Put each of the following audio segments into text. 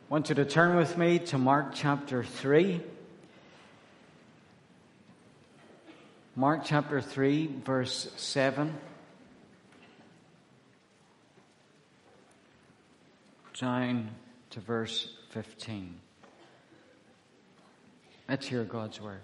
I want you to turn with me to Mark chapter 3. Mark chapter 3, verse 7. Down to verse 15. Let's hear God's word.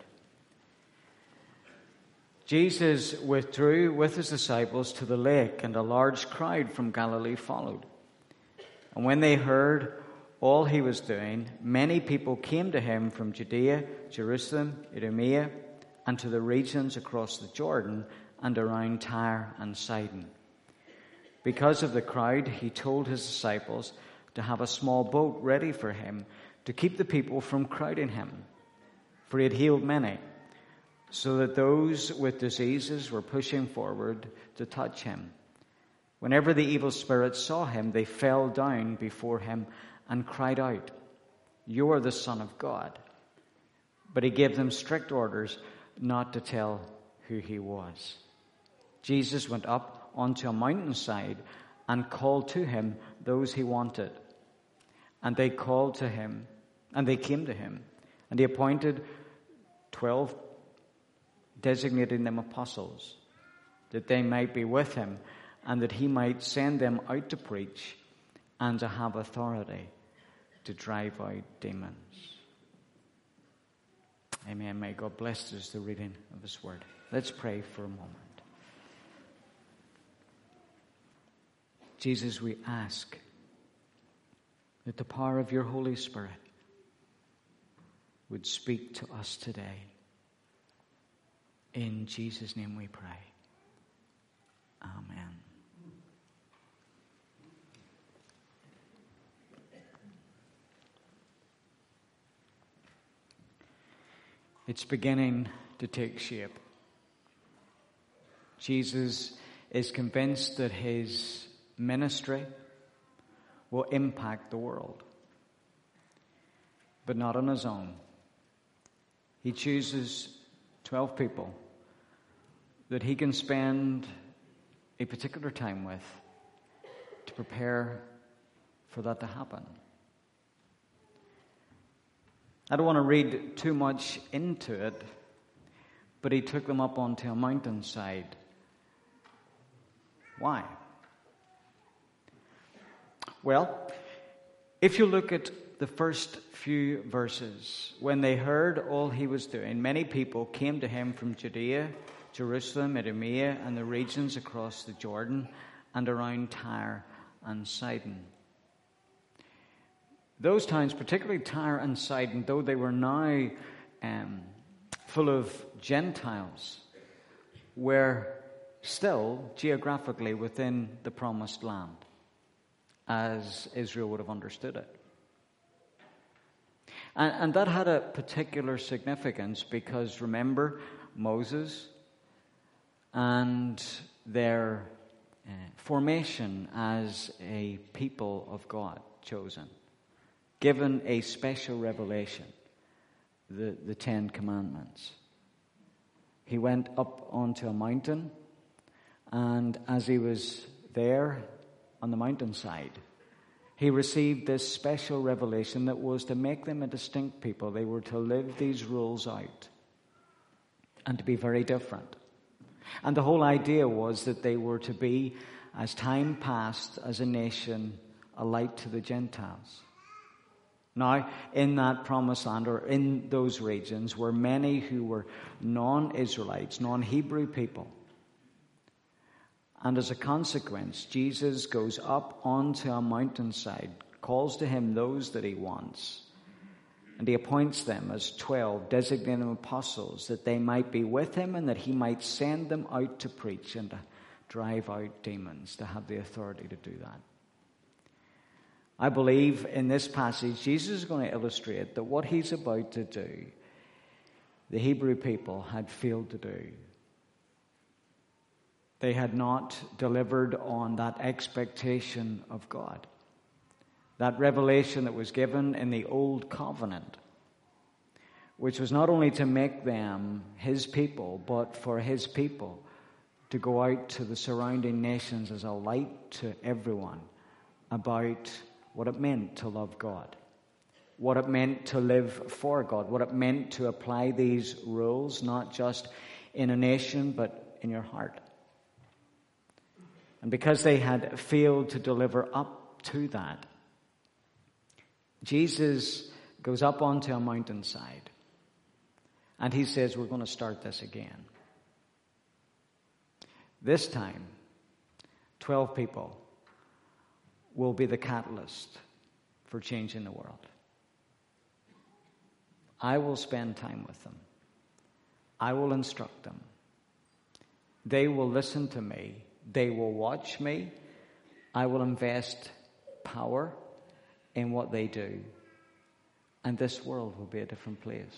Jesus withdrew with his disciples to the lake, and a large crowd from Galilee followed. And when they heard all he was doing, many people came to him from Judea, Jerusalem, Idumea, and to the regions across the Jordan and around Tyre and Sidon. Because of the crowd, he told his disciples to have a small boat ready for him to keep the people from crowding him, for he had healed many, so that those with diseases were pushing forward to touch him. Whenever the evil spirits saw him, they fell down before him and cried out, "You are the Son of God." But he gave them strict orders not to tell who he was. Jesus went up onto a mountainside and called to him those he wanted. And they came to him, and he appointed 12, designating them apostles, that they might be with him, and that he might send them out to preach and to have authority to drive out demons. Amen. May God bless us the reading of his word. Let's pray for a moment. Jesus, we ask that the power of your Holy Spirit would speak to us today. In Jesus' name we pray. Amen. It's beginning to take shape. Jesus is convinced that his ministry will impact the world, but not on his own. He chooses 12 people that he can spend a particular time with to prepare for that to happen. I don't want to read too much into it, but he took them up onto a mountainside. Why? Well, if you look at the first few verses, when they heard all he was doing, many people came to him from Judea, Jerusalem, Idumea, and the regions across the Jordan and around Tyre and Sidon. Those towns, particularly Tyre and Sidon, though they were now full of Gentiles, were still geographically within the promised land, as Israel would have understood it. And that had a particular significance because, remember, Moses and their formation as a people of God chosen, given a special revelation, the Ten Commandments. He went up onto a mountain, and as he was there on the mountainside, he received this special revelation that was to make them a distinct people. They were to live these rules out and to be very different. And the whole idea was that they were to be, as time passed, as a nation, a light to the Gentiles. Now, in that promised land, or in those regions, were many who were non-Israelites, non-Hebrew people. And as a consequence, Jesus goes up onto a mountainside, calls to him those that he wants, and he appoints them as 12, designating them apostles, that they might be with him and that he might send them out to preach and to drive out demons, to have the authority to do that. I believe in this passage, Jesus is going to illustrate that what he's about to do, the Hebrew people had failed to do. They had not delivered on that expectation of God, that revelation that was given in the Old Covenant, which was not only to make them his people, but for his people to go out to the surrounding nations as a light to everyone about what it meant to love God what it meant to live for God, what it meant to apply these rules, not just in a nation, but in your heart. And because they had failed to deliver up to that, Jesus goes up onto a mountainside and he says, we're going to start this again. This time, 12 people will be the catalyst for changing the world. I will spend time with them. I will instruct them. They will listen to me. They will watch me. I will invest power in what they do. And this world will be a different place.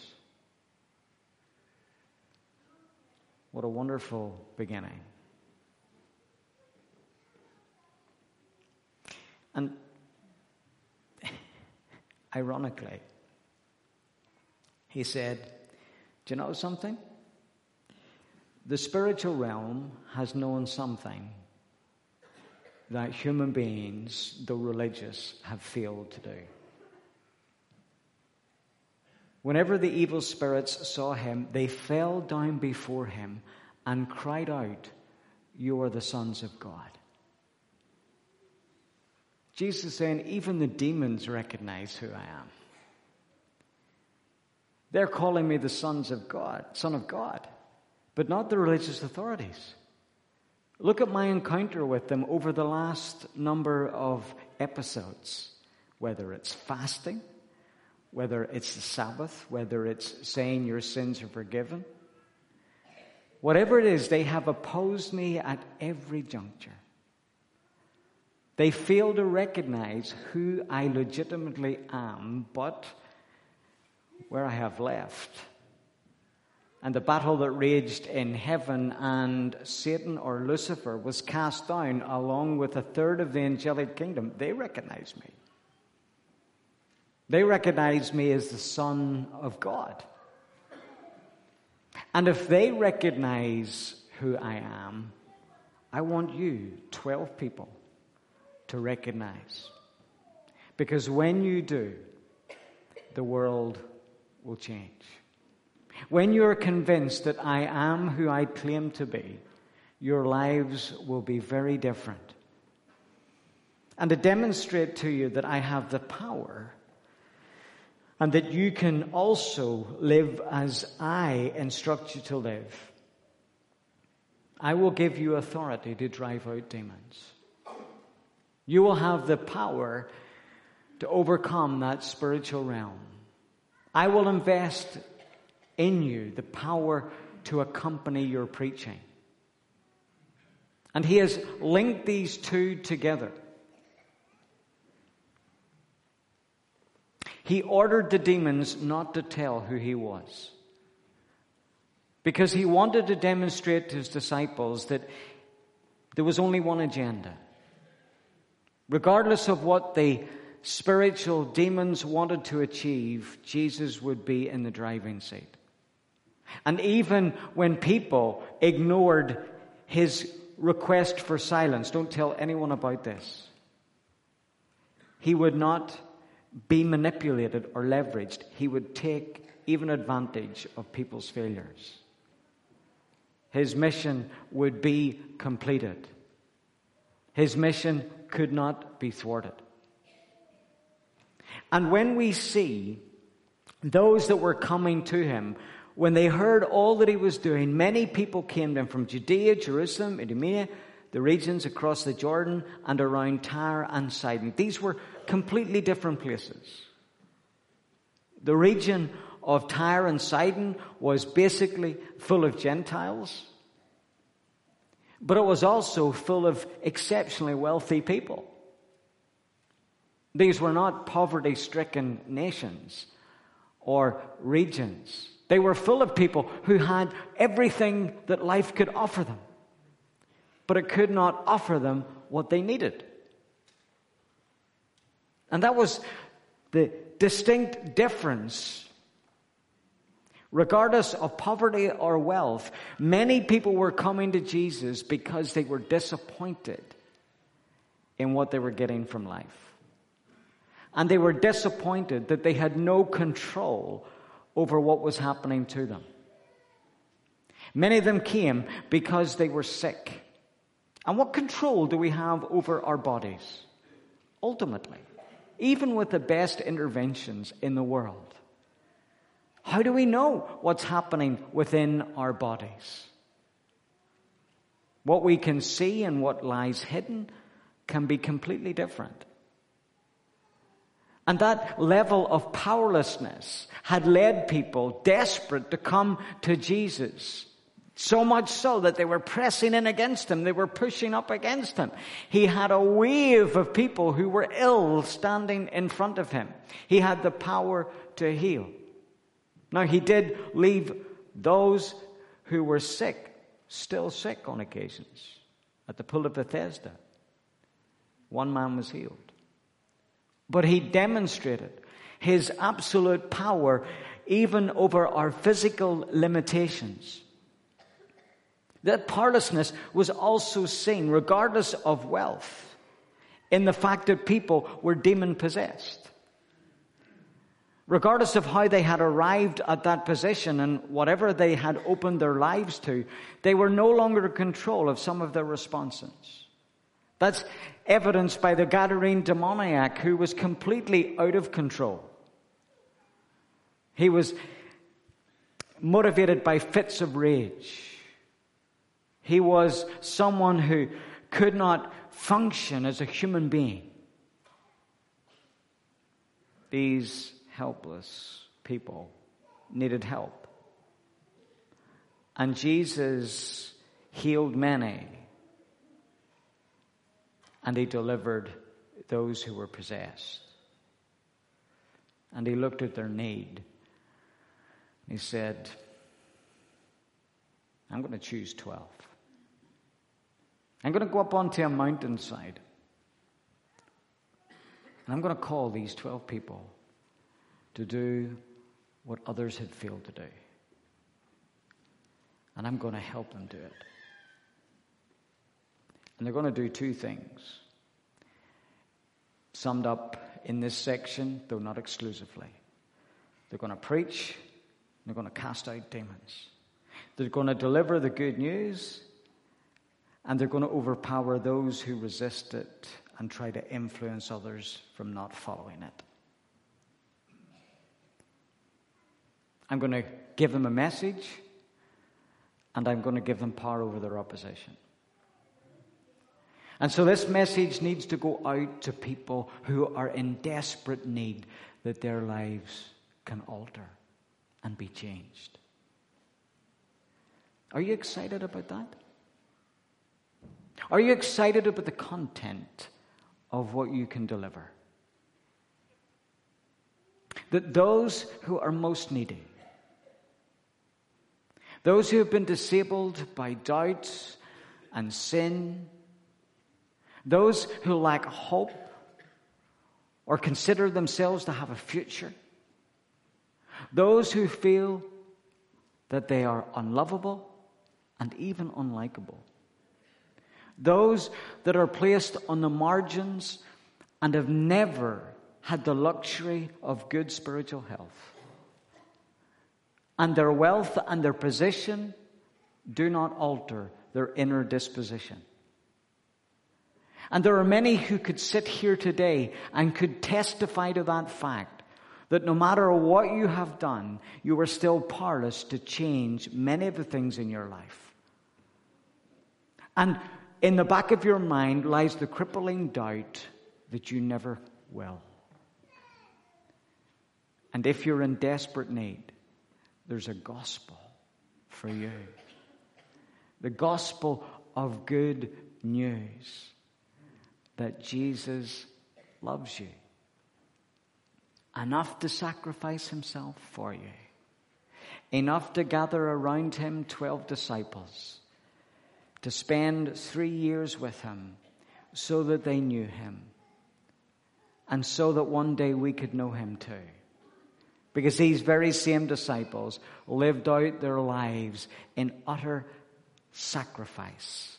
What a wonderful beginning. And ironically, he said, do you know something? The spiritual realm has known something that human beings, though religious, have failed to do. Whenever the evil spirits saw him, they fell down before him and cried out, you are the sons of God. Jesus is saying, even the demons recognize who I am. They're calling me the sons of God, son of God, but not the religious authorities. Look at my encounter with them over the last number of episodes, whether it's fasting, whether it's the Sabbath, whether it's saying your sins are forgiven. Whatever it is, they have opposed me at every juncture. They fail to recognize who I legitimately am, but where I have left. And the battle that raged in heaven, and Satan or Lucifer was cast down along with a third of the angelic kingdom. They recognize me. They recognize me as the Son of God. And if they recognize who I am, I want you, 12 people, to recognize. Because when you do, the world will change. When you're convinced that I am who I claim to be, your lives will be very different. And to demonstrate to you that I have the power and that you can also live as I instruct you to live, I will give you authority to drive out demons. You will have the power to overcome that spiritual realm. I will invest in you the power to accompany your preaching. And he has linked these two together. He ordered the demons not to tell who he was, because he wanted to demonstrate to his disciples that there was only one agenda. Regardless of what the spiritual demons wanted to achieve, Jesus would be in the driving seat. And even when people ignored his request for silence, don't tell anyone about this, he would not be manipulated or leveraged. He would take even advantage of people's failures. His mission would be completed. His mission could not be thwarted. And when we see those that were coming to him, when they heard all that he was doing, many people came to him from Judea, Jerusalem, Idumea, the regions across the Jordan, and around Tyre and Sidon. These were completely different places. The region of Tyre and Sidon was basically full of Gentiles, but it was also full of exceptionally wealthy people. These were not poverty-stricken nations or regions. They were full of people who had everything that life could offer them, but it could not offer them what they needed. And that was the distinct difference. Regardless of poverty or wealth, many people were coming to Jesus because they were disappointed in what they were getting from life. And they were disappointed that they had no control over what was happening to them. Many of them came because they were sick. And what control do we have over our bodies? Ultimately, even with the best interventions in the world, how do we know what's happening within our bodies? What we can see and what lies hidden can be completely different. And that level of powerlessness had led people desperate to come to Jesus. So much so that they were pressing in against him. They were pushing up against him. He had a wave of people who were ill standing in front of him. He had the power to heal. Now, he did leave those who were sick, still sick on occasions. At the pool of Bethesda, one man was healed. But he demonstrated his absolute power even over our physical limitations. That powerlessness was also seen, regardless of wealth, in the fact that people were demon-possessed. Regardless of how they had arrived at that position and whatever they had opened their lives to, they were no longer in control of some of their responses. That's evidenced by the Gadarene demoniac who was completely out of control. He was motivated by fits of rage. He was someone who could not function as a human being. These helpless people needed help. And Jesus healed many. And he delivered those who were possessed. And he looked at their need. He said, I'm going to choose 12. I'm going to go up onto a mountainside. And I'm going to call these 12 people to do what others had failed to do. And I'm going to help them do it. And they're going to do two things, summed up in this section, though not exclusively. They're going to preach, and they're going to cast out demons. They're going to deliver the good news, and they're going to overpower those who resist it and try to influence others from not following it. I'm going to give them a message, and I'm going to give them power over their opposition. And so this message needs to go out to people who are in desperate need that their lives can alter and be changed. Are you excited about that? Are you excited about the content of what you can deliver? That those who are most needy, those who have been disabled by doubts and sin, those who lack hope or consider themselves to have a future, those who feel that they are unlovable and even unlikable, those that are placed on the margins and have never had the luxury of good spiritual health, and their wealth and their position do not alter their inner disposition. And there are many who could sit here today and could testify to that fact, that no matter what you have done, you are still powerless to change many of the things in your life. And in the back of your mind lies the crippling doubt that you never will. And if you're in desperate need, there's a gospel for you. The gospel of good news that Jesus loves you enough to sacrifice himself for you, enough to gather around him 12 disciples, to spend 3 years with him so that they knew him, and so that one day we could know him too. Because these very same disciples lived out their lives in utter sacrifice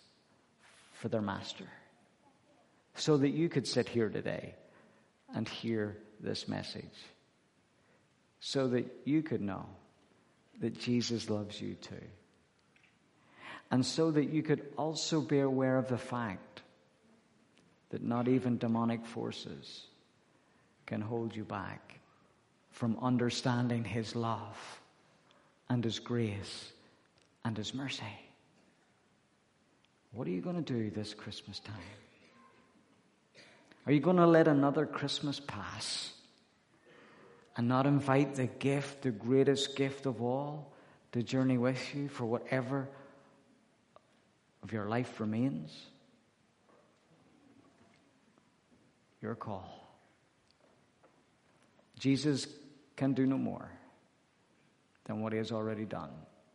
for their master, so that you could sit here today and hear this message so that you could know that Jesus loves you too. And so that you could also be aware of the fact that not even demonic forces can hold you back from understanding his love and his grace and his mercy. What are you going to do this Christmas time? Are you going to let another Christmas pass and not invite the gift, the greatest gift of all, to journey with you for whatever of your life remains? Your call. Jesus can do no more than what he has already done.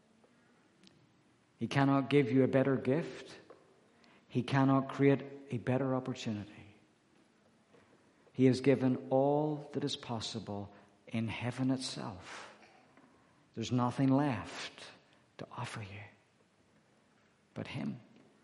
He cannot give you a better gift. He cannot create a better opportunity. He has given all that is possible in heaven itself. There's nothing left to offer you but him.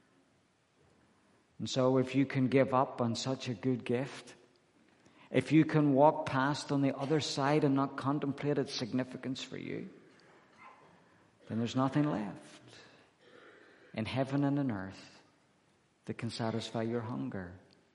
And so if you can give up on such a good gift, if you can walk past on the other side and not contemplate its significance for you, then there's nothing left in heaven and in earth that can satisfy your hunger.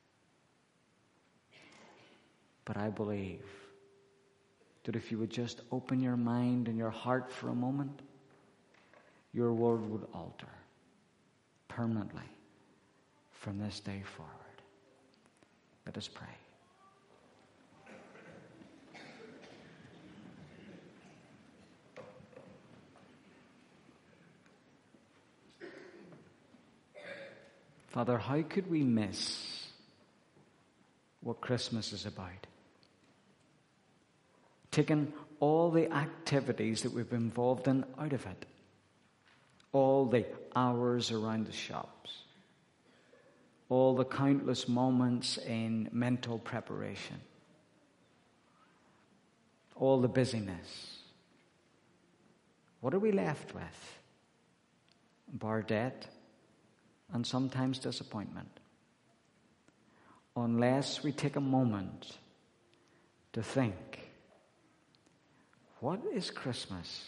But I believe that if you would just open your mind and your heart for a moment, your world would alter permanently from this day forward. Let us pray. Father, how could we miss what Christmas is about? Taking all the activities that we've been involved in out of it. All the hours around the shops. All the countless moments in mental preparation. All the busyness. What are we left with? Bar debt and sometimes disappointment. Unless we take a moment to think, what is Christmas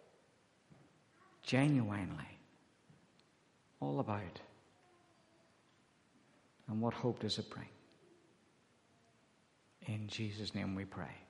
genuinely all about? And what hope does it bring? In Jesus' name we pray.